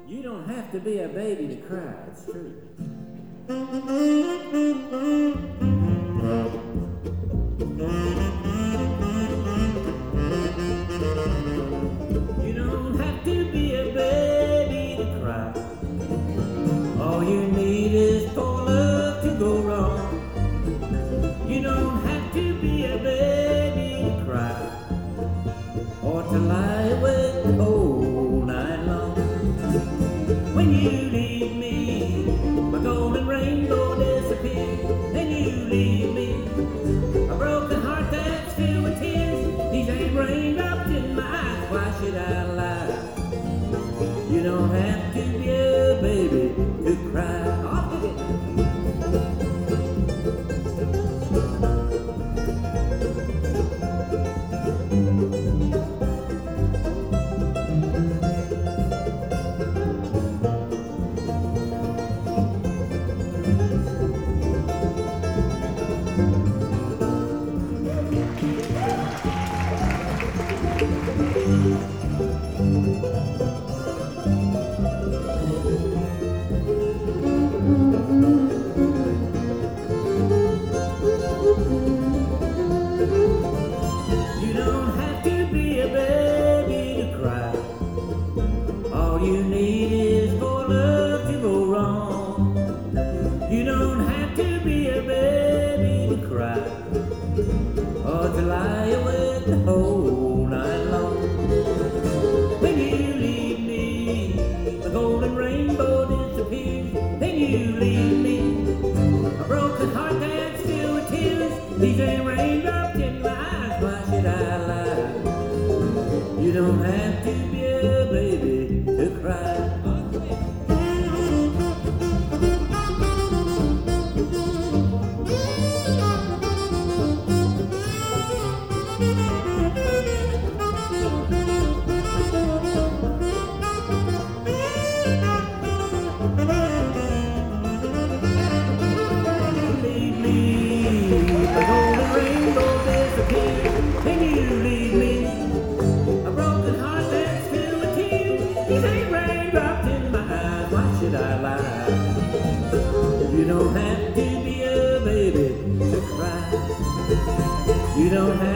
You don't have to be a baby to cry, it's true. You don't have to be a baby to cry. All you need is for love to go wrong. You don't have to be a baby to cry, or to lie awake all night long. When you leave me, my golden rainbow disappears. Then you leave me, a broken heart that's filled with tears. These ain't raindrops in my eyes, why should I lie? You don't have to be a baby to cry. Off with it. All you need is for love to go wrong. You don't have to be a baby to cry, or to lie awake the whole night long. When you leave me, the golden rainbow disappears. Then you leave me, a broken heart that's filled with tears. These ain't raindrops in my eyes, why should I lie? You don't have to be a baby to cry. Leave me, a golden rainbow disappears. Then you leave me, a broken heart that's filled with tears. These ain't raindrops in my eyes, why should I lie? You don't have to be a baby to cry. You don't have